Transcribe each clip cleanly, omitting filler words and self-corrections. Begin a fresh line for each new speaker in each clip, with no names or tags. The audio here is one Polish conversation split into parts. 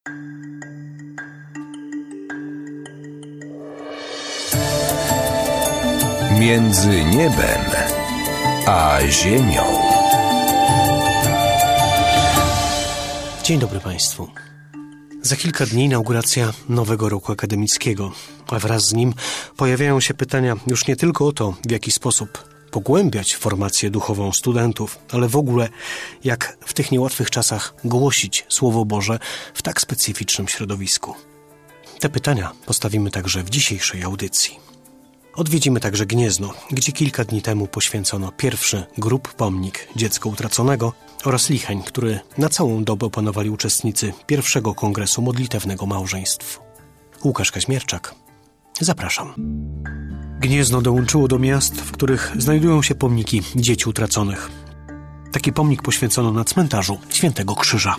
Między niebem a ziemią.
Dzień dobry Państwu. Za kilka dni inauguracja nowego roku akademickiego, a wraz z nim pojawiają się pytania już nie tylko o to, w jaki sposób pogłębiać formację duchową studentów, ale w ogóle jak w tych niełatwych czasach głosić Słowo Boże w tak specyficznym środowisku. Te pytania postawimy także w dzisiejszej audycji. Odwiedzimy także Gniezno, gdzie kilka dni temu poświęcono pierwszy grób pomnik Dziecka Utraconego oraz Licheń, który na całą dobę opanowali uczestnicy pierwszego kongresu modlitewnego małżeństw. Łukasz Kaźmierczak. Zapraszam. Gniezno dołączyło do miast, w których znajdują się pomniki dzieci utraconych. Taki pomnik poświęcono na cmentarzu Świętego Krzyża.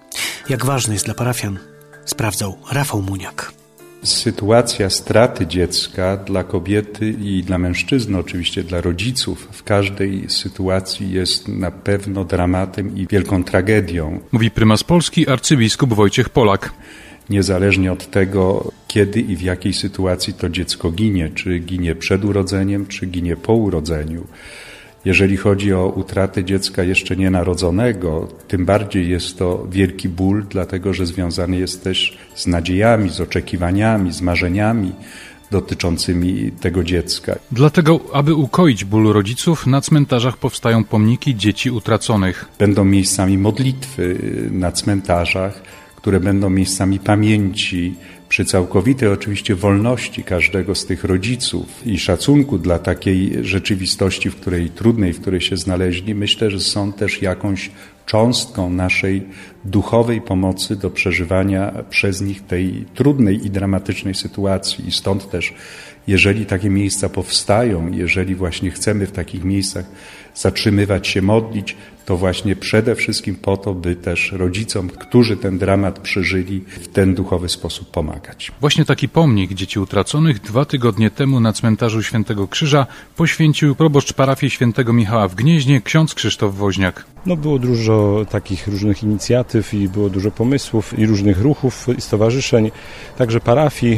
Jak ważny jest dla parafian, sprawdzał Rafał Muniak.
Sytuacja straty dziecka dla kobiety i dla mężczyzny, oczywiście dla rodziców, w każdej sytuacji jest na pewno dramatem i wielką tragedią.
Mówi prymas Polski arcybiskup Wojciech Polak.
Niezależnie od tego, kiedy i w jakiej sytuacji to dziecko ginie, czy ginie przed urodzeniem, czy ginie po urodzeniu. Jeżeli chodzi o utratę dziecka jeszcze nienarodzonego, tym bardziej jest to wielki ból, dlatego że związany jest też z nadziejami, z oczekiwaniami, z marzeniami dotyczącymi tego dziecka.
Dlatego, aby ukoić ból rodziców, na cmentarzach powstają pomniki dzieci utraconych.
Będą miejscami modlitwy na cmentarzach, które będą miejscami pamięci, przy całkowitej oczywiście wolności każdego z tych rodziców i szacunku dla takiej rzeczywistości, trudnej, w której się znaleźli, myślę, że są też jakąś cząstką naszej duchowej pomocy do przeżywania przez nich tej trudnej i dramatycznej sytuacji. I stąd też, jeżeli takie miejsca powstają, jeżeli właśnie chcemy w takich miejscach zatrzymywać się, modlić, to właśnie przede wszystkim po to, by też rodzicom, którzy ten dramat przeżyli, w ten duchowy sposób pomagać.
Właśnie taki pomnik dzieci utraconych 2 tygodnie temu na cmentarzu Świętego Krzyża poświęcił proboszcz parafii Świętego Michała w Gnieźnie, ksiądz Krzysztof Woźniak.
Było dużo takich różnych inicjatyw i było dużo pomysłów i różnych ruchów i stowarzyszeń, także parafii.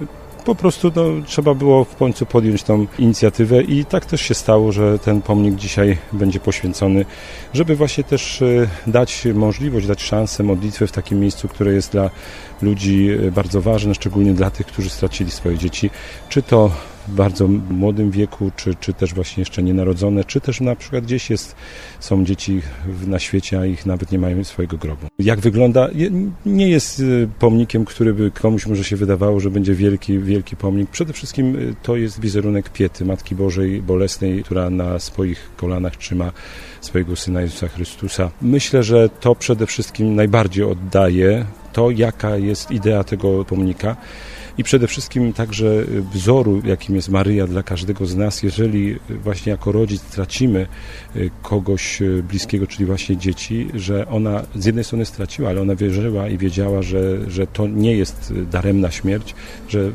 Po prostu trzeba było w końcu podjąć tą inicjatywę i tak też się stało, że ten pomnik dzisiaj będzie poświęcony, żeby właśnie też dać możliwość, dać szansę modlitwy w takim miejscu, które jest dla ludzi bardzo ważne, szczególnie dla tych, którzy stracili swoje dzieci, czy to w bardzo młodym wieku, czy też właśnie jeszcze nienarodzone, czy też na przykład gdzieś są dzieci na świecie, a ich nawet nie mają swojego grobu. Jak wygląda? Nie jest pomnikiem, który by komuś może się wydawało, że będzie wielki pomnik. Przede wszystkim to jest wizerunek Piety, Matki Bożej Bolesnej, która na swoich kolanach trzyma swojego Syna Jezusa Chrystusa. Myślę, że to przede wszystkim najbardziej oddaje to, jaka jest idea tego pomnika. I przede wszystkim także wzoru, jakim jest Maryja dla każdego z nas, jeżeli właśnie jako rodzic tracimy kogoś bliskiego, czyli właśnie dzieci, że ona z jednej strony straciła, ale ona wierzyła i wiedziała, że to nie jest daremna śmierć, że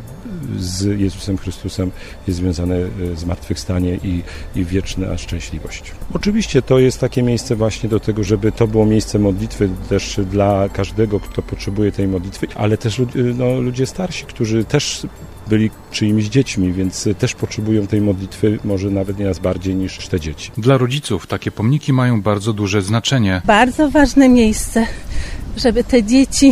z Jezusem Chrystusem jest związane zmartwychwstanie i wieczna szczęśliwość. Oczywiście to jest takie miejsce właśnie do tego, żeby to było miejsce modlitwy też dla każdego, kto potrzebuje tej modlitwy, ale też ludzie starsi, którzy też byli czyimiś dziećmi, więc też potrzebują tej modlitwy, może nawet nieraz bardziej niż te dzieci.
Dla rodziców takie pomniki mają bardzo duże znaczenie.
Bardzo ważne miejsce, żeby te dzieci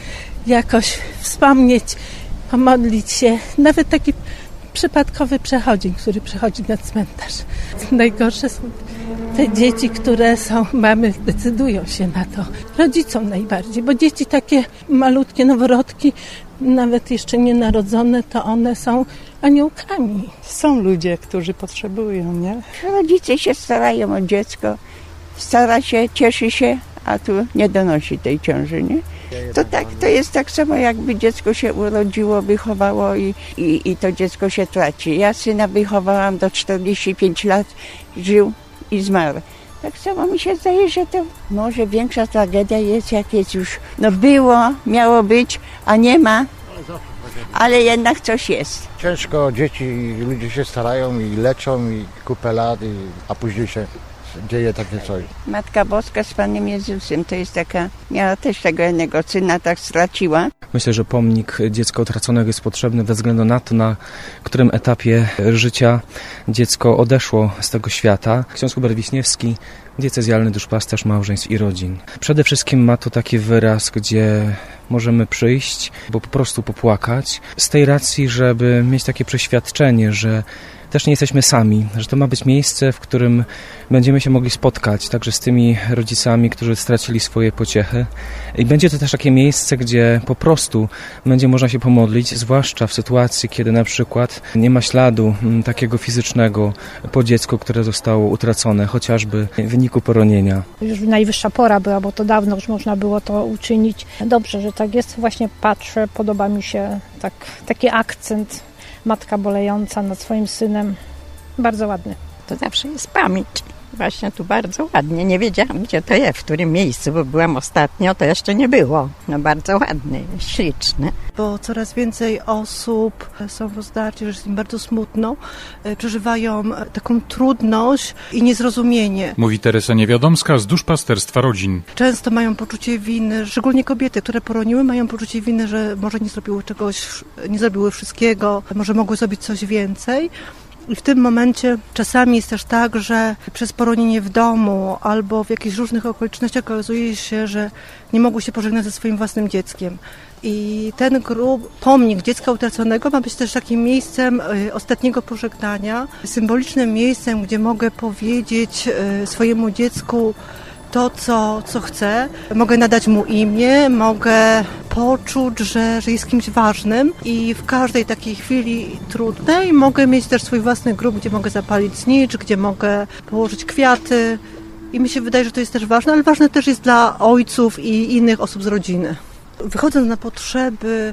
jakoś wspomnieć, pomodlić się. Nawet taki przypadkowy przechodzień, który przychodzi na cmentarz. Najgorsze są te dzieci, które mamy, decydują się na to. Rodzicom najbardziej, bo dzieci takie malutkie noworodki, nawet jeszcze nienarodzone, to one są aniołkami.
Są ludzie, którzy potrzebują, nie?
Rodzice się starają o dziecko, stara się, cieszy się, a tu nie donosi tej ciąży, nie? To jest tak samo, jakby dziecko się urodziło, wychowało i to dziecko się traci. Ja syna wychowałam do 45 lat, żył i zmarł. Tak samo mi się zdaje, że to może większa tragedia jest, jak jest już, było, miało być, a nie ma, ale jednak coś jest.
Ciężko, dzieci, ludzie się starają i leczą i kupę lat, a później się dzieje takie coś.
Matka Boska z Panem Jezusem, to jest taka, miała też tego jednego syna, tak straciła.
Myślę, że pomnik dziecka utraconego jest potrzebny ze względu na to, na którym etapie życia dziecko odeszło z tego świata. Ksiądz Hubert Wiśniewski, diecezjalny duszpasterz małżeństw i rodzin. Przede wszystkim ma to taki wyraz, gdzie możemy przyjść, bo po prostu popłakać, z tej racji, żeby mieć takie przeświadczenie, że też nie jesteśmy sami, że to ma być miejsce, w którym będziemy się mogli spotkać także z tymi rodzicami, którzy stracili swoje pociechy. I będzie to też takie miejsce, gdzie po prostu będzie można się pomodlić, zwłaszcza w sytuacji, kiedy na przykład nie ma śladu takiego fizycznego po dziecku, które zostało utracone, chociażby w wyniku poronienia.
Już najwyższa pora była, bo to dawno już można było to uczynić. Dobrze, że tak jest. Właśnie patrzę, podoba mi się taki akcent. Matka bolejąca nad swoim synem. Bardzo ładny.
To zawsze jest pamięć. Właśnie tu bardzo ładnie. Nie wiedziałam, gdzie to jest, w którym miejscu, bo byłam ostatnio, to jeszcze nie było. No bardzo ładny, śliczny.
Bo coraz więcej osób są w rozdarciu, że jest im bardzo smutno, przeżywają taką trudność i niezrozumienie.
Mówi Teresa Niewiadomska z Duszpasterstwa Rodzin.
Często mają poczucie winy, szczególnie kobiety, które poroniły, mają poczucie winy, że może nie zrobiły czegoś, nie zrobiły wszystkiego, może mogły zrobić coś więcej. I w tym momencie czasami jest też tak, że przez poronienie w domu albo w jakichś różnych okolicznościach okazuje się, że nie mogły się pożegnać ze swoim własnym dzieckiem. I ten pomnik dziecka utraconego ma być też takim miejscem ostatniego pożegnania, symbolicznym miejscem, gdzie mogę powiedzieć swojemu dziecku to, co chcę. Mogę nadać mu imię, mogę poczuć, że jest kimś ważnym i w każdej takiej chwili trudnej mogę mieć też swój własny grób, gdzie mogę zapalić znicz, gdzie mogę położyć kwiaty i mi się wydaje, że to jest też ważne, ale ważne też jest dla ojców i innych osób z rodziny. Wychodząc na potrzeby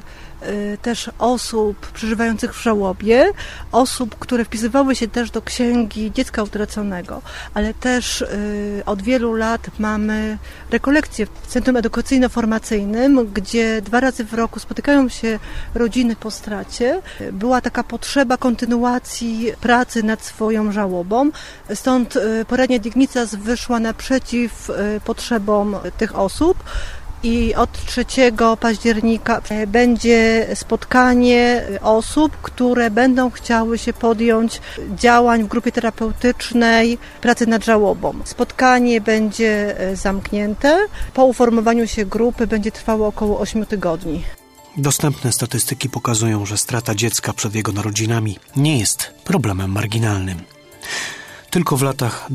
też osób przeżywających w żałobie, osób, które wpisywały się też do księgi dziecka utraconego, ale też od wielu lat mamy rekolekcje w Centrum Edukacyjno-Formacyjnym, gdzie 2 razy w roku spotykają się rodziny po stracie. Była taka potrzeba kontynuacji pracy nad swoją żałobą, stąd poradnia Dignicas wyszła naprzeciw potrzebom tych osób. I od 3 października będzie spotkanie osób, które będą chciały się podjąć działań w grupie terapeutycznej pracy nad żałobą. Spotkanie będzie zamknięte. Po uformowaniu się grupy będzie trwało około 8 tygodni.
Dostępne statystyki pokazują, że strata dziecka przed jego narodzinami nie jest problemem marginalnym. Tylko w latach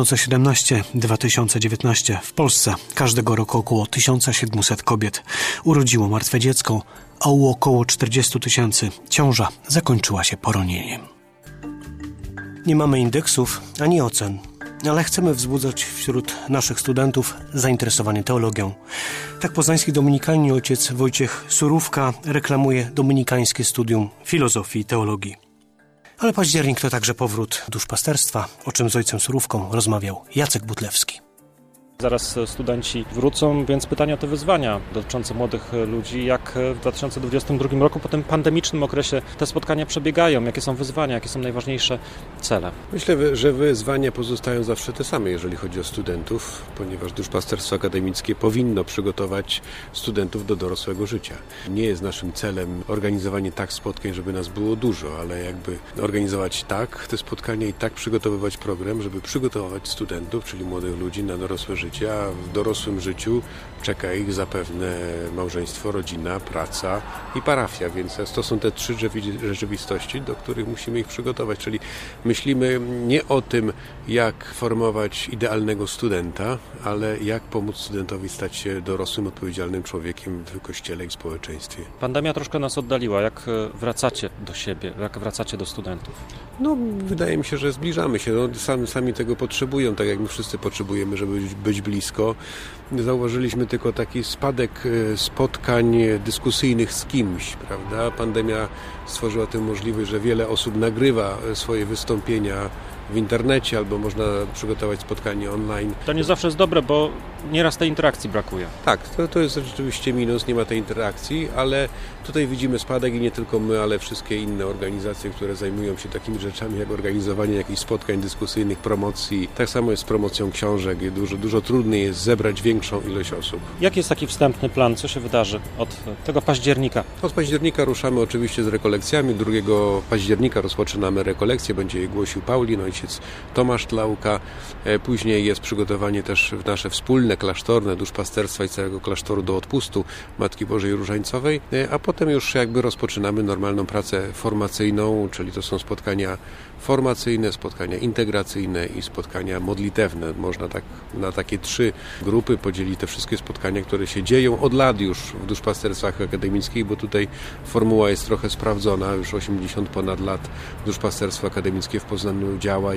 2017-2019 w Polsce każdego roku około 1700 kobiet urodziło martwe dziecko, a u około 40 000 ciąża zakończyła się poronieniem. Nie mamy indeksów ani ocen, ale chcemy wzbudzać wśród naszych studentów zainteresowanie teologią. Tak poznański dominikanin ojciec Wojciech Surówka reklamuje dominikańskie studium filozofii i teologii. Ale październik to także powrót duszpasterstwa, o czym z ojcem Surówką rozmawiał Jacek Butlewski.
Zaraz studenci wrócą, więc pytania to wyzwania dotyczące młodych ludzi. Jak w 2022 roku, po tym pandemicznym okresie te spotkania przebiegają? Jakie są wyzwania, jakie są najważniejsze cele?
Myślę, że wyzwania pozostają zawsze te same, jeżeli chodzi o studentów, ponieważ duszpasterstwo akademickie powinno przygotować studentów do dorosłego życia. Nie jest naszym celem organizowanie tak spotkań, żeby nas było dużo, ale jakby organizować tak te spotkania i tak przygotowywać program, żeby przygotować studentów, czyli młodych ludzi na dorosłe życie, a w dorosłym życiu czeka ich zapewne małżeństwo, rodzina, praca i parafia, więc to są te 3 rzeczywistości, do których musimy ich przygotować, czyli myślimy nie o tym, jak formować idealnego studenta, ale jak pomóc studentowi stać się dorosłym, odpowiedzialnym człowiekiem w Kościele i w społeczeństwie.
Pandemia troszkę nas oddaliła. Jak wracacie do siebie, jak wracacie do studentów?
No, wydaje mi się, że zbliżamy się. Sami tego potrzebują, tak jak my wszyscy potrzebujemy, żeby być blisko. Zauważyliśmy tylko taki spadek spotkań dyskusyjnych z kimś, prawda? Pandemia stworzyła tę możliwość, że wiele osób nagrywa swoje wystąpienia w internecie albo można przygotować spotkanie online.
To nie zawsze jest dobre, bo nieraz tej interakcji brakuje.
Tak, to jest rzeczywiście minus, nie ma tej interakcji, ale tutaj widzimy spadek i nie tylko my, ale wszystkie inne organizacje, które zajmują się takimi rzeczami jak organizowanie jakichś spotkań dyskusyjnych, promocji. Tak samo jest z promocją książek. Dużo trudniej jest zebrać większą ilość osób.
Jaki jest taki wstępny plan? Co się wydarzy od tego października?
Od października ruszamy oczywiście z rekolekcjami. 2 października rozpoczynamy rekolekcję. Będzie je głosił Paulin, ojciec Tomasz Tlauka. Później jest przygotowanie też w nasze wspólne, klasztorne, duszpasterstwa i całego klasztoru do odpustu Matki Bożej Różańcowej, a potem już jakby rozpoczynamy normalną pracę formacyjną, czyli to są spotkania formacyjne, spotkania integracyjne i spotkania modlitewne. Można tak na takie 3 grupy podzielić te wszystkie spotkania, które się dzieją od lat już w duszpasterstwach akademickich, bo tutaj formuła jest trochę sprawdzona, już 80 ponad lat duszpasterstwo akademickie w Poznaniu działa.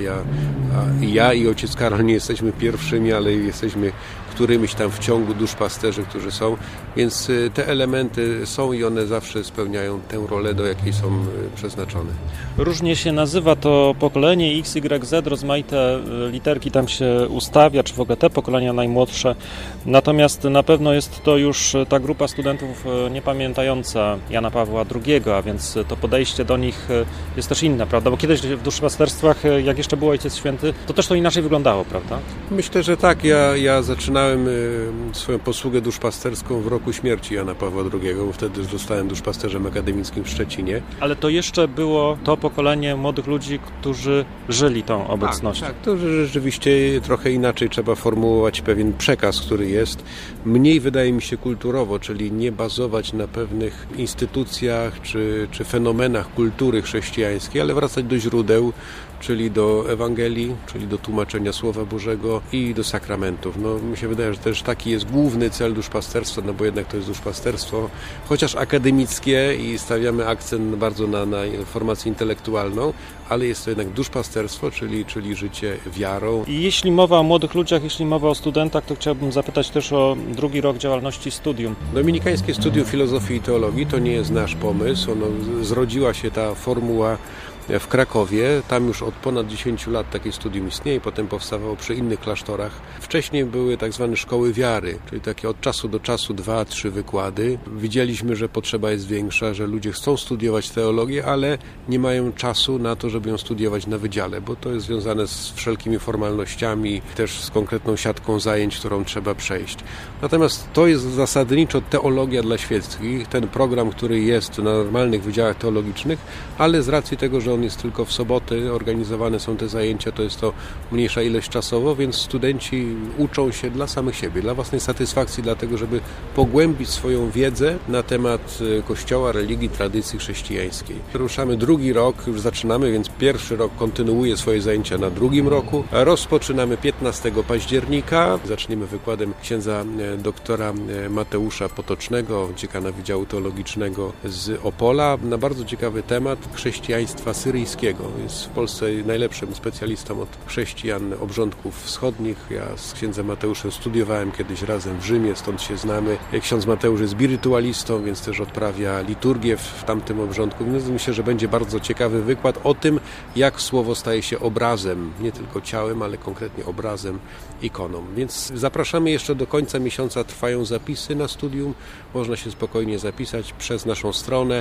Ja i ojciec Karol nie jesteśmy pierwszymi, ale jesteśmy którymiś tam w ciągu duszpasterzy, którzy są, więc te elementy są i one zawsze spełniają tę rolę, do jakiej są przeznaczone.
Różnie się nazywa to pokolenie X, Y, Z, rozmaite literki tam się ustawia, czy w ogóle te pokolenia najmłodsze, natomiast na pewno jest to już ta grupa studentów niepamiętająca Jana Pawła II, a więc to podejście do nich jest też inne, prawda? Bo kiedyś w duszpasterstwach, jak jeszcze był Ojciec Święty, to też to inaczej wyglądało, prawda?
Myślę, że tak. Ja zaczynałem swoją posługę duszpasterską w roku śmierci Jana Pawła II, bo wtedy zostałem duszpasterzem akademickim w Szczecinie.
Ale to jeszcze było to pokolenie młodych ludzi, którzy żyli tą obecnością.
Tak, to rzeczywiście trochę inaczej trzeba formułować pewien przekaz, który jest. Mniej wydaje mi się kulturowo, czyli nie bazować na pewnych instytucjach czy fenomenach kultury chrześcijańskiej, ale wracać do źródeł, czyli do Ewangelii, czyli do tłumaczenia Słowa Bożego i do sakramentów. Mi się wydaje, że też taki jest główny cel duszpasterstwa, bo jednak to jest duszpasterstwo, chociaż akademickie i stawiamy akcent bardzo na formację intelektualną, ale jest to jednak duszpasterstwo, czyli życie wiarą.
I jeśli mowa o młodych ludziach, jeśli mowa o studentach, to chciałbym zapytać też o 2. rok działalności studium.
Dominikańskie Studium Filozofii i Teologii to nie jest nasz pomysł, zrodziła się ta formuła w Krakowie. Tam już od ponad 10 lat takie studium istnieje, potem powstawało przy innych klasztorach. Wcześniej były tak zwane szkoły wiary, czyli takie od czasu do czasu 2-3 wykłady. Widzieliśmy, że potrzeba jest większa, że ludzie chcą studiować teologię, ale nie mają czasu na to, żeby ją studiować na wydziale, bo to jest związane z wszelkimi formalnościami, też z konkretną siatką zajęć, którą trzeba przejść. Natomiast to jest zasadniczo teologia dla świeckich, ten program, który jest na normalnych wydziałach teologicznych, ale z racji tego, że on jest tylko w soboty, organizowane są te zajęcia, to jest to mniejsza ilość czasowo, więc studenci uczą się dla samych siebie, dla własnej satysfakcji, dlatego żeby pogłębić swoją wiedzę na temat Kościoła, religii, tradycji chrześcijańskiej. Ruszamy 2. rok, już zaczynamy, więc 1. rok kontynuuje swoje zajęcia na 2. roku. Rozpoczynamy 15 października. Zaczniemy wykładem księdza doktora Mateusza Potocznego, dziekana Wydziału Teologicznego z Opola, na bardzo ciekawy temat chrześcijaństwa syryjskiego. Jest w Polsce najlepszym specjalistą od chrześcijan obrządków wschodnich. Ja z księdzem Mateuszem studiowałem kiedyś razem w Rzymie, stąd się znamy. Ksiądz Mateusz jest birytualistą, więc też odprawia liturgię w tamtym obrządku. Więc myślę, że będzie bardzo ciekawy wykład o tym, jak słowo staje się obrazem, nie tylko ciałem, ale konkretnie obrazem, ikoną. Więc zapraszamy jeszcze do końca miesiąca, trwają zapisy na studium. Można się spokojnie zapisać przez naszą stronę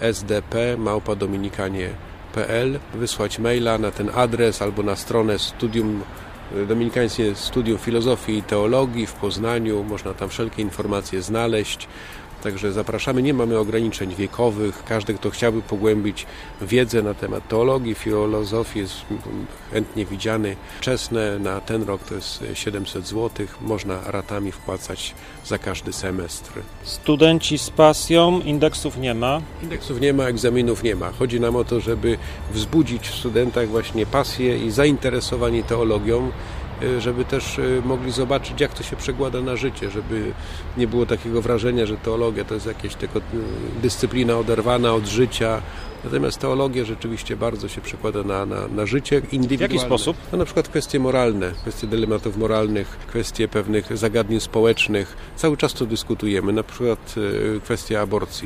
sdp@dominikanie.pl, wysłać maila na ten adres albo na stronę Dominikańskie Studium Filozofii i Teologii w Poznaniu. Można tam wszelkie informacje znaleźć. Także zapraszamy, nie mamy ograniczeń wiekowych. Każdy, kto chciałby pogłębić wiedzę na temat teologii, filozofii, jest chętnie widziany. Wczesne na ten rok to jest 700 zł. Można ratami wpłacać za każdy semestr.
Studenci z pasją, indeksów nie ma.
Indeksów nie ma, egzaminów nie ma. Chodzi nam o to, żeby wzbudzić w studentach właśnie pasję i zainteresowanie teologią, żeby też mogli zobaczyć, jak to się przekłada na życie, żeby nie było takiego wrażenia, że teologia to jest jakaś tylko dyscyplina oderwana od życia. Natomiast teologia rzeczywiście bardzo się przekłada na życie indywidualne.
W jaki sposób?
Na przykład kwestie moralne, kwestie dylematów moralnych, kwestie pewnych zagadnień społecznych. Cały czas to dyskutujemy. Na przykład kwestia aborcji.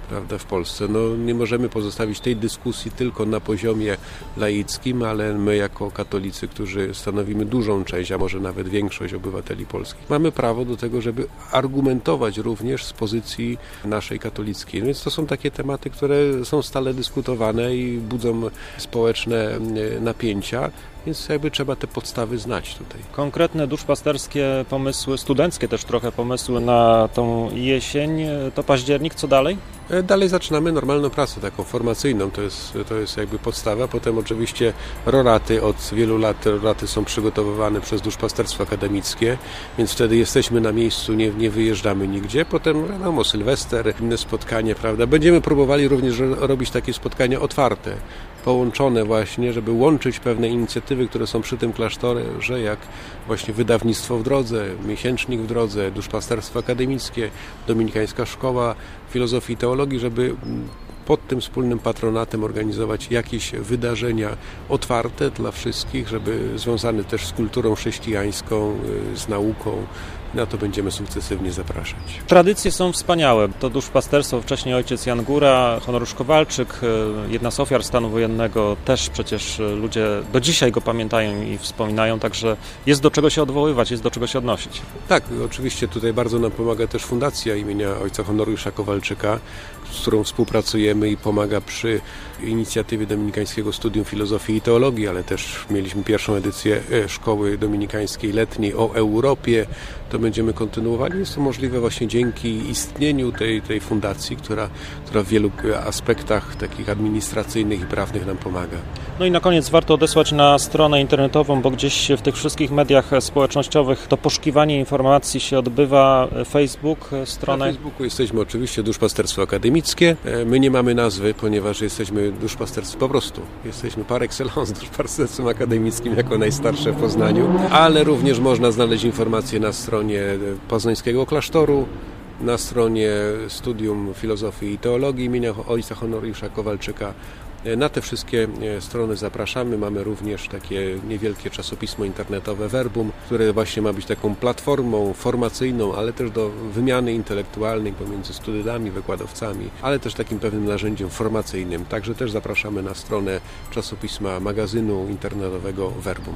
prawda, w Polsce. No, nie możemy pozostawić tej dyskusji tylko na poziomie laickim, ale my jako katolicy, którzy stanowimy dużą część, a może nawet większość obywateli polskich, mamy prawo do tego, żeby argumentować również z pozycji naszej katolickiej. Więc to są takie tematy, które są stale dyskutowane i budzą społeczne napięcia. Więc jakby trzeba te podstawy znać tutaj.
Konkretne duszpasterskie pomysły, studenckie też trochę pomysły na tą jesień, to październik, co dalej?
Dalej zaczynamy normalną pracę, taką formacyjną, to jest jakby podstawa. Potem oczywiście roraty, od wielu lat roraty są przygotowywane przez duszpasterstwo akademickie, więc wtedy jesteśmy na miejscu, nie wyjeżdżamy nigdzie. Potem wiadomo, Sylwester, inne spotkanie, prawda. Będziemy próbowali również robić takie spotkania otwarte, połączone właśnie, żeby łączyć pewne inicjatywy, które są przy tym klasztorze, jak właśnie wydawnictwo w drodze, miesięcznik w drodze, duszpasterstwo akademickie, dominikańska szkoła filozofii i teologii, żeby pod tym wspólnym patronatem organizować jakieś wydarzenia otwarte dla wszystkich, żeby związane też z kulturą chrześcijańską, z nauką. Na to będziemy sukcesywnie zapraszać.
Tradycje są wspaniałe. To duszpasterstwo, wcześniej ojciec Jan Góra, honoriusz Kowalczyk, jedna z ofiar stanu wojennego, też przecież ludzie do dzisiaj go pamiętają i wspominają, także jest do czego się odwoływać, jest do czego się odnosić.
Tak, oczywiście tutaj bardzo nam pomaga też Fundacja imienia ojca honoriusza Kowalczyka, z którą współpracujemy i pomaga przy inicjatywie Dominikańskiego Studium Filozofii i Teologii, ale też mieliśmy pierwszą edycję Szkoły Dominikańskiej Letniej o Europie. To będziemy kontynuowali. Jest to możliwe właśnie dzięki istnieniu tej fundacji, która w wielu aspektach takich administracyjnych i prawnych nam pomaga.
No i na koniec warto odesłać na stronę internetową, bo gdzieś w tych wszystkich mediach społecznościowych to poszukiwanie informacji się odbywa. Facebook, stronę.
Na Facebooku jesteśmy oczywiście Duszpasterstwo Akademickie. My nie mamy nazwy, ponieważ jesteśmy duszpasterstwem, po prostu jesteśmy par excellence duszpasterstwem akademickim jako najstarsze w Poznaniu, ale również można znaleźć informacje na stronie Poznańskiego Klasztoru, na stronie Studium Filozofii i Teologii imienia ojca honoriusza Kowalczyka. Na te wszystkie strony zapraszamy. Mamy również takie niewielkie czasopismo internetowe Verbum, które właśnie ma być taką platformą formacyjną, ale też do wymiany intelektualnej pomiędzy studentami, wykładowcami, ale też takim pewnym narzędziem formacyjnym. Także też zapraszamy na stronę czasopisma magazynu internetowego Verbum.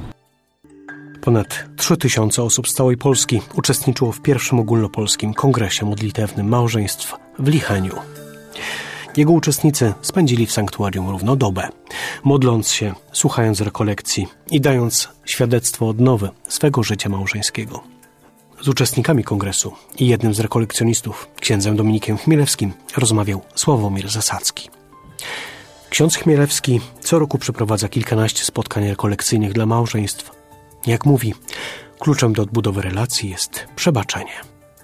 Ponad 3000 osób z całej Polski uczestniczyło w pierwszym ogólnopolskim kongresie modlitewnym małżeństw w Licheniu. Jego uczestnicy spędzili w sanktuarium równo dobę, modląc się, słuchając rekolekcji i dając świadectwo odnowy swego życia małżeńskiego. Z uczestnikami kongresu i jednym z rekolekcjonistów, księdzem Dominikiem Chmielewskim, rozmawiał Sławomir Zasadzki. Ksiądz Chmielewski co roku przeprowadza kilkanaście spotkań rekolekcyjnych dla małżeństw. Jak mówi, kluczem do odbudowy relacji jest przebaczenie.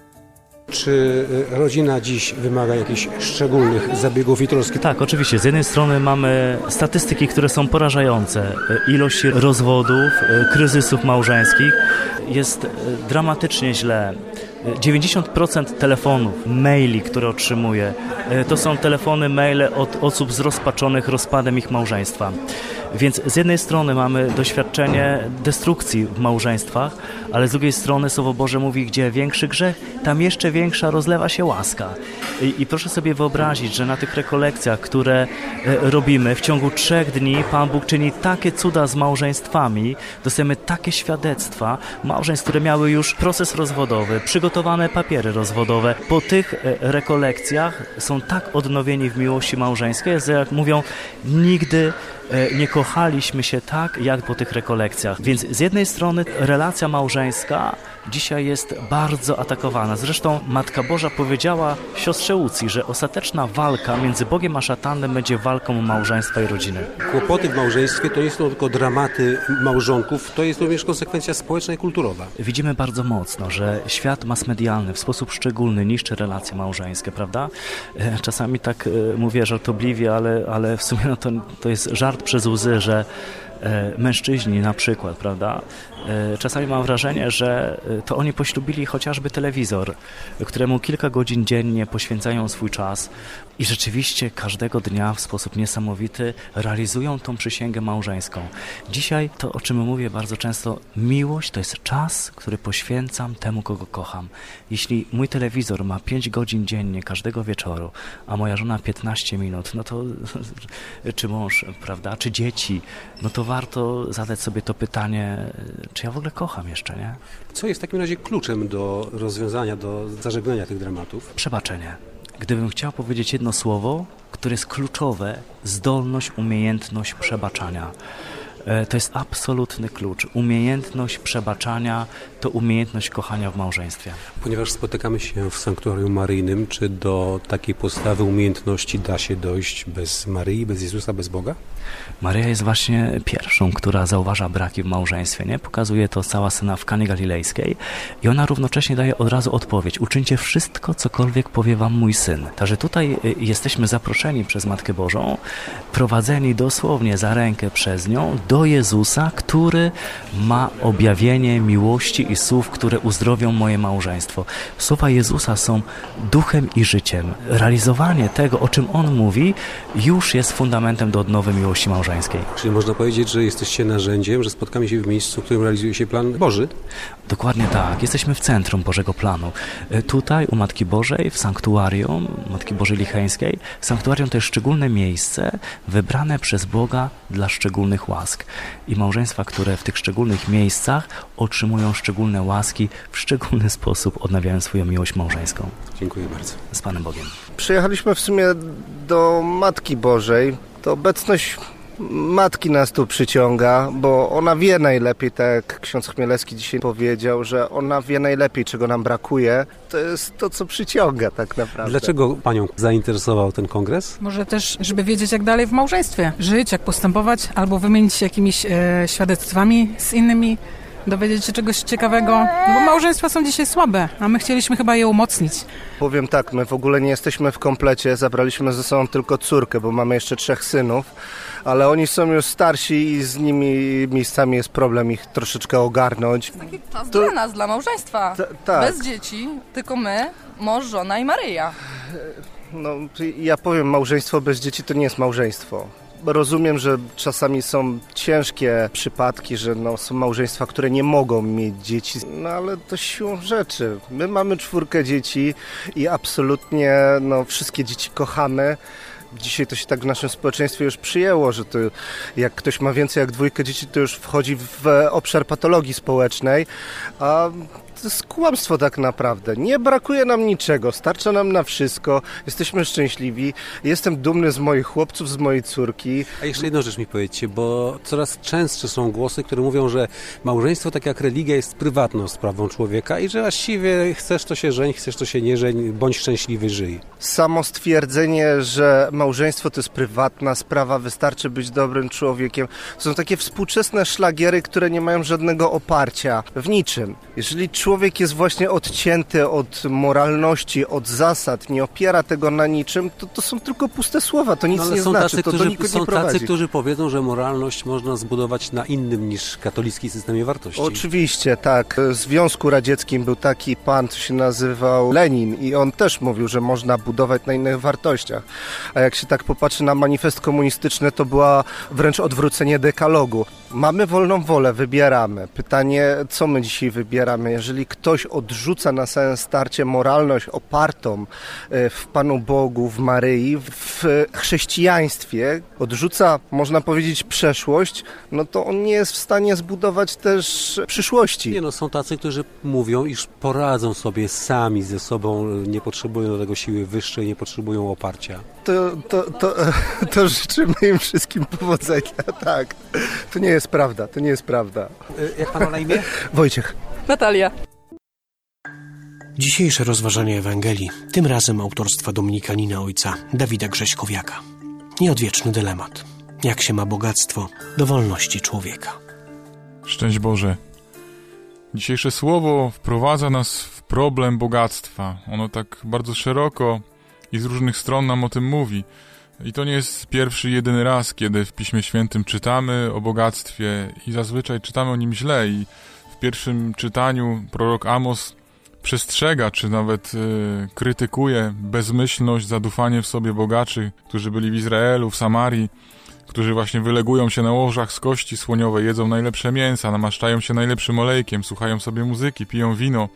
Czy rodzina dziś wymaga jakichś szczególnych zabiegów i troski?
Tak, oczywiście. Z jednej strony mamy statystyki, które są porażające. Ilość rozwodów, kryzysów małżeńskich jest dramatycznie źle. 90% telefonów, maili, które otrzymuję, to są telefony, maile od osób zrozpaczonych rozpadem ich małżeństwa. Więc z jednej strony mamy doświadczenie destrukcji w małżeństwach, ale z drugiej strony Słowo Boże mówi, gdzie większy grzech, tam jeszcze większa rozlewa się łaska. I proszę sobie wyobrazić, że na tych rekolekcjach, które robimy, w ciągu 3 dni Pan Bóg czyni takie cuda z małżeństwami, dostajemy takie świadectwa małżeństw, które miały już proces rozwodowy, przygotowane papiery rozwodowe. Po tych rekolekcjach są tak odnowieni w miłości małżeńskiej, że jak mówią, nigdy nie kochaliśmy się tak, jak po tych rekolekcjach. Więc z jednej strony relacja małżeńska dzisiaj jest bardzo atakowana. Zresztą Matka Boża powiedziała siostrze Łucji, że ostateczna walka między Bogiem a szatanem będzie walką małżeństwa i rodziny.
Kłopoty w małżeństwie to nie są tylko dramaty małżonków, to jest również konsekwencja społeczna i kulturowa.
Widzimy bardzo mocno, że świat mass-medialny w sposób szczególny niszczy relacje małżeńskie, prawda? Czasami tak mówię żartobliwie, ale w sumie to jest żart przez łzy, że mężczyźni na przykład, prawda? Czasami mam wrażenie, że to oni poślubili chociażby telewizor, któremu kilka godzin dziennie poświęcają swój czas i rzeczywiście każdego dnia w sposób niesamowity realizują tą przysięgę małżeńską. Dzisiaj to, o czym mówię bardzo często, miłość to jest czas, który poświęcam temu, kogo kocham. Jeśli mój telewizor ma 5 godzin dziennie każdego wieczoru, a moja żona 15 minut, no to czy mąż, prawda, czy dzieci, no to warto zadać sobie to pytanie, czy ja w ogóle kocham jeszcze, nie?
Co jest w takim razie kluczem do rozwiązania, do zażegnania tych dramatów?
Przebaczenie. Gdybym chciał powiedzieć jedno słowo, które jest kluczowe, zdolność, umiejętność przebaczania. To jest absolutny klucz. Umiejętność przebaczania to umiejętność kochania w małżeństwie.
Ponieważ spotykamy się w sanktuarium maryjnym, czy do takiej podstawy umiejętności da się dojść bez Maryi, bez Jezusa, bez Boga?
Maryja jest właśnie pierwszą, która zauważa braki w małżeństwie, nie? Pokazuje to cała scena w Kanie Galilejskiej i ona równocześnie daje od razu odpowiedź. Uczyńcie wszystko, cokolwiek powie wam mój syn. Także tutaj jesteśmy zaproszeni przez Matkę Bożą, prowadzeni dosłownie za rękę przez nią do Jezusa, który ma objawienie miłości i słów, które uzdrowią moje małżeństwo. Słowa Jezusa są duchem i życiem. Realizowanie tego, o czym On mówi, już jest fundamentem do odnowy miłości małżeńskiej.
Czyli można powiedzieć, że jesteście narzędziem, że spotkamy się w miejscu, w którym realizuje się plan Boży?
Dokładnie tak. Jesteśmy w centrum Bożego planu. Tutaj u Matki Bożej, w sanktuarium Matki Bożej Licheńskiej. Sanktuarium to jest szczególne miejsce wybrane przez Boga dla szczególnych łask. I małżeństwa, które w tych szczególnych miejscach otrzymują szczególne łaski, w szczególny sposób odnawiają swoją miłość małżeńską.
Dziękuję bardzo.
Z Panem Bogiem.
Przyjechaliśmy w sumie do Matki Bożej. To obecność Matki nas tu przyciąga, bo ona wie najlepiej, tak jak ksiądz Chmielewski dzisiaj powiedział, że ona wie najlepiej, czego nam brakuje. To jest to, co przyciąga tak naprawdę.
Dlaczego Panią zainteresował ten kongres?
Może też, żeby wiedzieć, jak dalej w małżeństwie żyć, jak postępować, albo wymienić się jakimiś świadectwami z innymi, dowiedzieć się czegoś ciekawego, no bo małżeństwa są dzisiaj słabe, a my chcieliśmy chyba je umocnić.
Powiem tak, my w ogóle nie jesteśmy w komplecie, zabraliśmy ze sobą tylko córkę, bo mamy jeszcze 3 synów, ale oni są już starsi i z nimi miejscami jest problem ich troszeczkę ogarnąć.
Taki czas dla nas, dla małżeństwa.
Tak.
Bez dzieci, tylko my, mąż, żona i Maryja.
No, ja powiem, małżeństwo bez dzieci to nie jest małżeństwo. Rozumiem, że czasami są ciężkie przypadki, że są małżeństwa, które nie mogą mieć dzieci, no ale to siłą rzeczy. My mamy 4 dzieci i absolutnie wszystkie dzieci kochamy. Dzisiaj to się tak w naszym społeczeństwie już przyjęło, że to jak ktoś ma więcej jak 2 dzieci, to już wchodzi w obszar patologii społecznej, a to jest kłamstwo tak naprawdę. Nie brakuje nam niczego, starcza nam na wszystko, jesteśmy szczęśliwi, jestem dumny z moich chłopców, z mojej córki.
A jeszcze jedną rzecz mi powiedzcie, bo coraz częstsze są głosy, które mówią, że małżeństwo, tak jak religia, jest prywatną sprawą człowieka i że właściwie chcesz to się żeń, chcesz to się nie żeń, bądź szczęśliwy, żyj.
Samo stwierdzenie, że małżeństwo to jest prywatna sprawa, wystarczy być dobrym człowiekiem, są takie współczesne szlagiery, które nie mają żadnego oparcia w niczym. Jeżeli człowiek jest właśnie odcięty od moralności, od zasad, nie opiera tego na niczym, to są tylko puste słowa, to nic nie znaczy, to do nikąd nie prowadzi.
Są tacy, którzy powiedzą, że moralność można zbudować na innym niż katolicki systemie wartości.
Oczywiście, tak. W Związku Radzieckim był taki pan, co się nazywał Lenin i on też mówił, że można budować na innych wartościach. A jak się tak popatrzy na manifest komunistyczny, to była wręcz odwrócenie dekalogu. Mamy wolną wolę, wybieramy. Pytanie, co my dzisiaj wybieramy? Jeżeli ktoś odrzuca na samym starcie moralność opartą w Panu Bogu, w Maryi, w chrześcijaństwie, odrzuca, można powiedzieć, przeszłość, no to on nie jest w stanie zbudować też przyszłości.
Nie, są tacy, którzy mówią, iż poradzą sobie sami ze sobą, nie potrzebują do tego siły wyższej, nie potrzebują oparcia.
To życzymy im wszystkim powodzenia, tak. To nie jest prawda, to nie jest prawda.
Jak pan ma na imię?
Wojciech.
Natalia.
Dzisiejsze rozważanie Ewangelii, tym razem autorstwa dominikanina ojca Dawida Grześkowiaka. Nieodwieczny dylemat. Jak się ma bogactwo do wolności człowieka?
Szczęść Boże. Dzisiejsze słowo wprowadza nas w problem bogactwa. Ono tak bardzo szeroko i z różnych stron nam o tym mówi. I to nie jest pierwszy, jedyny raz, kiedy w Piśmie Świętym czytamy o bogactwie i zazwyczaj czytamy o nim źle. I w pierwszym czytaniu prorok Amos przestrzega, czy nawet krytykuje bezmyślność, zadufanie w sobie bogaczy, którzy byli w Izraelu, w Samarii, którzy właśnie wylegują się na łożach z kości słoniowej, jedzą najlepsze mięsa, namaszczają się najlepszym olejkiem, słuchają sobie muzyki, piją wino.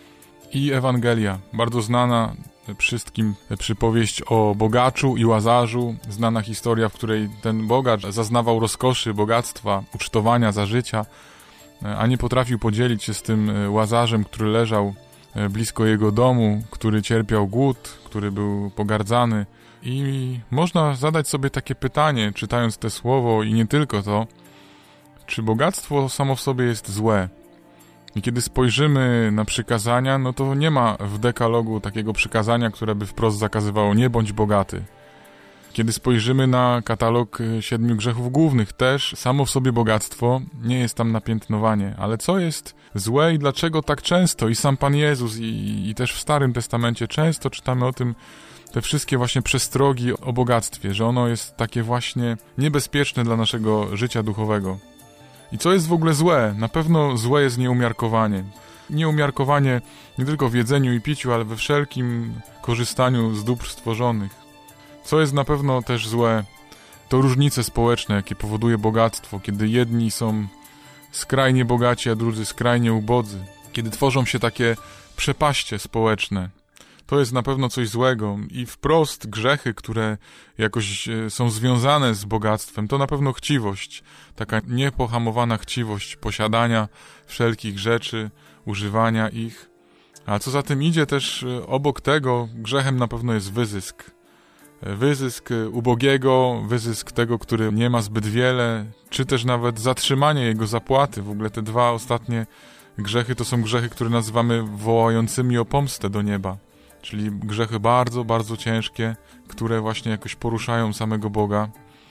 I Ewangelia, bardzo znana wszystkim przypowieść o bogaczu i łazarzu, znana historia, w której ten bogacz zaznawał rozkoszy, bogactwa, ucztowania za życia, a nie potrafił podzielić się z tym łazarzem, który leżał blisko jego domu, który cierpiał głód, który był pogardzany. I można zadać sobie takie pytanie, czytając te słowo i nie tylko to, czy bogactwo samo w sobie jest złe? I kiedy spojrzymy na przykazania, no to nie ma w dekalogu takiego przykazania, które by wprost zakazywało nie bądź bogaty. Kiedy spojrzymy na katalog 7 grzechów głównych, też samo w sobie bogactwo nie jest tam napiętnowanie. Ale co jest złe i dlaczego tak często? I sam Pan Jezus i też w Starym Testamencie często czytamy o tym, te wszystkie właśnie przestrogi o bogactwie, że ono jest takie właśnie niebezpieczne dla naszego życia duchowego. I co jest w ogóle złe? Na pewno złe jest nieumiarkowanie. Nieumiarkowanie nie tylko w jedzeniu i piciu, ale we wszelkim korzystaniu z dóbr stworzonych. Co jest na pewno też złe, to różnice społeczne, jakie powoduje bogactwo, kiedy jedni są skrajnie bogaci, a drudzy skrajnie ubodzy. Kiedy tworzą się takie przepaście społeczne. To jest na pewno coś złego i wprost grzechy, które jakoś są związane z bogactwem, to na pewno chciwość, taka niepohamowana chciwość posiadania wszelkich rzeczy, używania ich. A co za tym idzie też obok tego, grzechem na pewno jest wyzysk. Wyzysk ubogiego, wyzysk tego, który nie ma zbyt wiele, czy też nawet zatrzymanie jego zapłaty. W ogóle te dwa ostatnie grzechy to są grzechy, które nazywamy wołającymi o pomstę do nieba. Czyli grzechy bardzo, bardzo ciężkie, które właśnie jakoś poruszają samego Boga.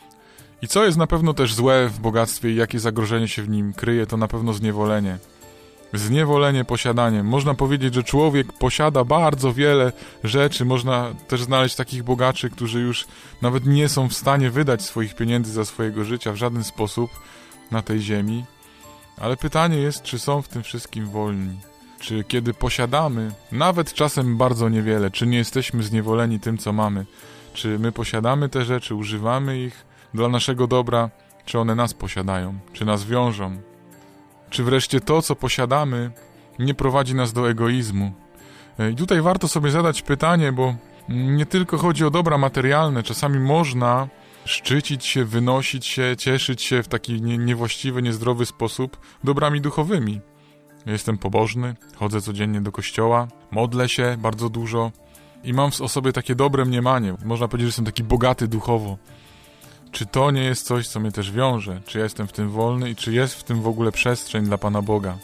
I co jest na pewno też złe w bogactwie i jakie zagrożenie się w nim kryje, to na pewno zniewolenie. Zniewolenie posiadaniem. Można powiedzieć, że człowiek posiada bardzo wiele rzeczy. Można też znaleźć takich bogaczy, którzy już nawet nie są w stanie wydać swoich pieniędzy za swojego życia w żaden sposób na tej ziemi. Ale pytanie jest, czy są w tym wszystkim wolni? Czy kiedy posiadamy, nawet czasem bardzo niewiele, czy nie jesteśmy zniewoleni tym, co mamy? Czy my posiadamy te rzeczy, używamy ich dla naszego dobra, czy one nas posiadają, czy nas wiążą? Czy wreszcie to, co posiadamy, nie prowadzi nas do egoizmu? I tutaj warto sobie zadać pytanie, bo nie tylko chodzi o dobra materialne, czasami można szczycić się, wynosić się, cieszyć się w taki niewłaściwy, niezdrowy sposób dobrami duchowymi. Jestem pobożny, chodzę codziennie do kościoła, modlę się bardzo dużo i mam o sobie takie dobre mniemanie. Można powiedzieć, że jestem taki bogaty duchowo. Czy to nie jest coś, co mnie też wiąże? Czy ja jestem w tym wolny i czy jest w tym w ogóle przestrzeń dla Pana Boga?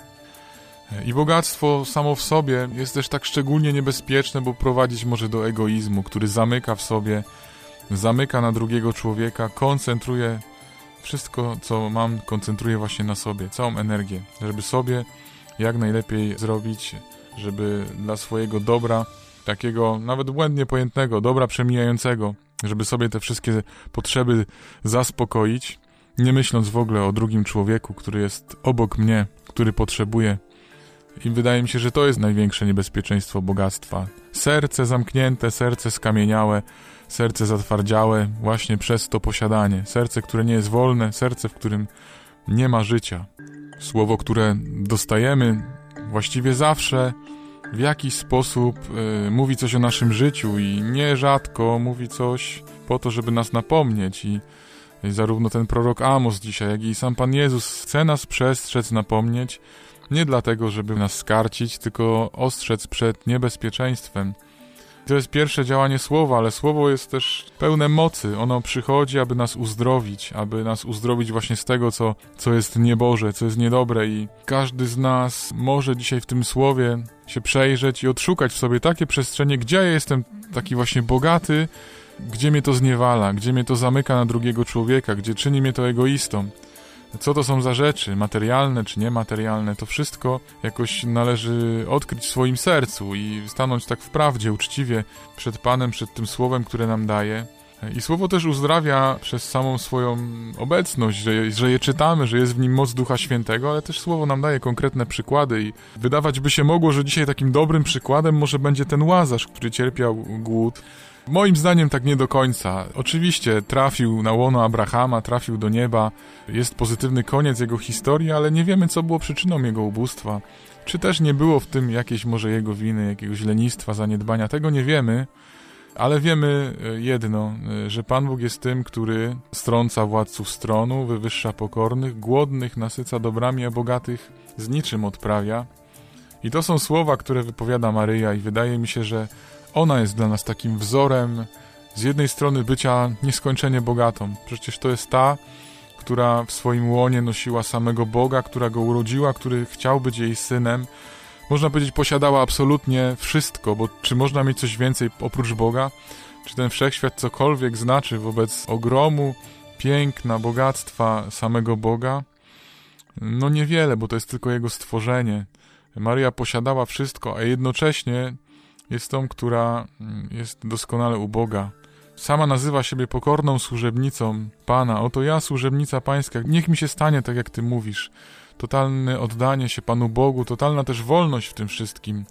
I bogactwo samo w sobie jest też tak szczególnie niebezpieczne, bo prowadzić może do egoizmu, który zamyka w sobie, zamyka na drugiego człowieka, koncentruje wszystko, co mam, koncentruje właśnie na sobie, całą energię, żeby sobie jak najlepiej zrobić, żeby dla swojego dobra, takiego nawet błędnie pojętnego, dobra przemijającego, żeby sobie te wszystkie potrzeby zaspokoić, nie myśląc w ogóle o drugim człowieku, który jest obok mnie, który potrzebuje. I wydaje mi się, że to jest największe niebezpieczeństwo bogactwa. Serce zamknięte, serce skamieniałe, serce zatwardziałe właśnie przez to posiadanie. Serce, które nie jest wolne, serce, w którym nie ma życia. Słowo, które dostajemy właściwie zawsze w jakiś sposób mówi coś o naszym życiu i nierzadko mówi coś po to, żeby nas napomnieć. I zarówno ten prorok Amos dzisiaj, jak i sam Pan Jezus chce nas przestrzec, napomnieć, nie dlatego, żeby nas skarcić, tylko ostrzec przed niebezpieczeństwem. To jest pierwsze działanie słowa, ale słowo jest też pełne mocy. Ono przychodzi, aby nas uzdrowić właśnie z tego, co jest nieboże, co jest niedobre i każdy z nas może dzisiaj w tym słowie się przejrzeć i odszukać w sobie takie przestrzenie, gdzie ja jestem taki właśnie bogaty, gdzie mnie to zniewala, gdzie mnie to zamyka na drugiego człowieka, gdzie czyni mnie to egoistą. Co to są za rzeczy, materialne czy niematerialne, to wszystko jakoś należy odkryć w swoim sercu i stanąć tak w prawdzie, uczciwie przed Panem, przed tym słowem, które nam daje, I słowo też uzdrawia przez samą swoją obecność, że je czytamy, że jest w nim moc Ducha Świętego, ale też słowo nam daje konkretne przykłady i wydawać by się mogło, że dzisiaj takim dobrym przykładem może będzie ten Łazarz, który cierpiał głód. Moim zdaniem tak nie do końca. Oczywiście trafił na łono Abrahama, trafił do nieba, jest pozytywny koniec jego historii, ale nie wiemy, co było przyczyną jego ubóstwa. Czy też nie było w tym jakiejś może jego winy, jakiegoś lenistwa, zaniedbania, tego nie wiemy. Ale wiemy jedno, że Pan Bóg jest tym, który strąca władców stronu, wywyższa pokornych, głodnych nasyca dobrami, a bogatych z niczym odprawia. I to są słowa, które wypowiada Maryja i wydaje mi się, że ona jest dla nas takim wzorem z jednej strony bycia nieskończenie bogatą. Przecież to jest ta, która w swoim łonie nosiła samego Boga, która go urodziła, który chciał być jej synem. Można powiedzieć, posiadała absolutnie wszystko, bo czy można mieć coś więcej oprócz Boga? Czy ten wszechświat cokolwiek znaczy wobec ogromu, piękna, bogactwa samego Boga? No niewiele, bo to jest tylko Jego stworzenie. Maryja posiadała wszystko, a jednocześnie jest tą, która jest doskonale uboga. Sama nazywa siebie pokorną służebnicą Pana. Oto ja, służebnica Pańska, niech mi się stanie tak, jak Ty mówisz. Totalne oddanie się Panu Bogu, totalna też wolność w tym wszystkim.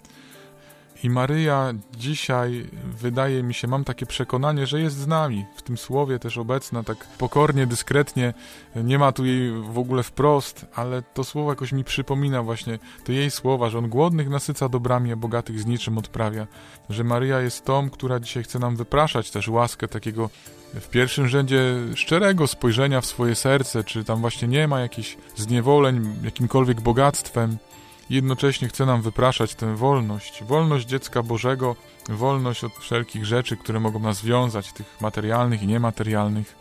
I Maryja dzisiaj, wydaje mi się, mam takie przekonanie, że jest z nami, w tym słowie też obecna, tak pokornie, dyskretnie, nie ma tu jej w ogóle wprost, ale to słowo jakoś mi przypomina właśnie te jej słowa, że On głodnych nasyca dobrami, a bogatych z niczym odprawia. Że Maryja jest tą, która dzisiaj chce nam wypraszać też łaskę takiego w pierwszym rzędzie szczerego spojrzenia w swoje serce, czy tam właśnie nie ma jakichś zniewoleń jakimkolwiek bogactwem. Jednocześnie chce nam wypraszać tę wolność. Wolność dziecka Bożego, wolność od wszelkich rzeczy, które mogą nas wiązać, tych materialnych i niematerialnych.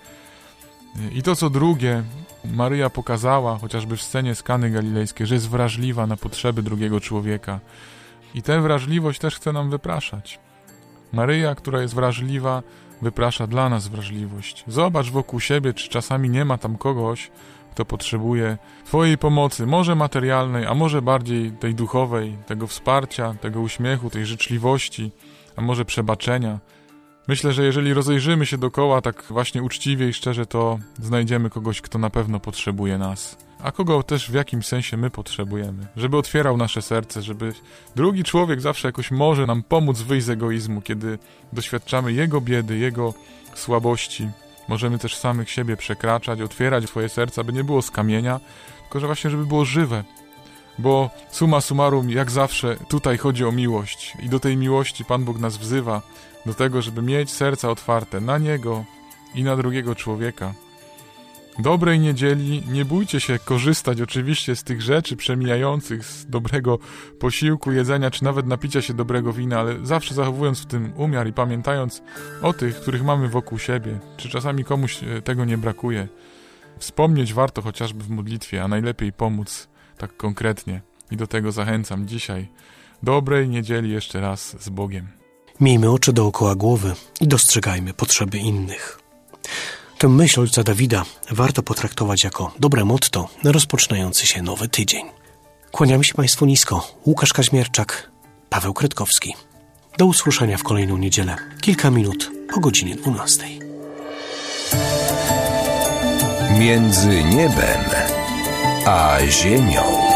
I to co drugie, Maryja pokazała, chociażby w scenie z Kany Galilejskiej, że jest wrażliwa na potrzeby drugiego człowieka. I tę wrażliwość też chce nam wypraszać. Maryja, która jest wrażliwa, wyprasza dla nas wrażliwość. Zobacz wokół siebie, czy czasami nie ma tam kogoś, kto potrzebuje Twojej pomocy, może materialnej, a może bardziej tej duchowej, tego wsparcia, tego uśmiechu, tej życzliwości, a może przebaczenia. Myślę, że jeżeli rozejrzymy się dookoła tak właśnie uczciwie i szczerze, to znajdziemy kogoś, kto na pewno potrzebuje nas. A kogo też w jakimś sensie my potrzebujemy. Żeby otwierał nasze serce, żeby drugi człowiek zawsze jakoś może nam pomóc wyjść z egoizmu, kiedy doświadczamy jego biedy, jego słabości. Możemy też samych siebie przekraczać, otwierać swoje serca, by nie było z kamienia, tylko że właśnie, żeby było żywe. Bo summa summarum, jak zawsze, tutaj chodzi o miłość. I do tej miłości Pan Bóg nas wzywa, do tego, żeby mieć serca otwarte na Niego i na drugiego człowieka. Dobrej niedzieli, nie bójcie się korzystać oczywiście z tych rzeczy przemijających, z dobrego posiłku, jedzenia, czy nawet napicia się dobrego wina, ale zawsze zachowując w tym umiar i pamiętając o tych, których mamy wokół siebie, czy czasami komuś tego nie brakuje. Wspomnieć warto chociażby w modlitwie, a najlepiej pomóc tak konkretnie. I do tego zachęcam dzisiaj. Dobrej niedzieli jeszcze raz z Bogiem.
Miejmy oczy dookoła głowy i dostrzegajmy potrzeby innych. Tę myśl ojca Dawida warto potraktować jako dobre motto na rozpoczynający się nowy tydzień. Kłaniamy się Państwu nisko. Łukasz Kaźmierczak, Paweł Kretkowski. Do usłyszenia w kolejną niedzielę. Kilka minut po godzinie 12.
Między niebem a ziemią.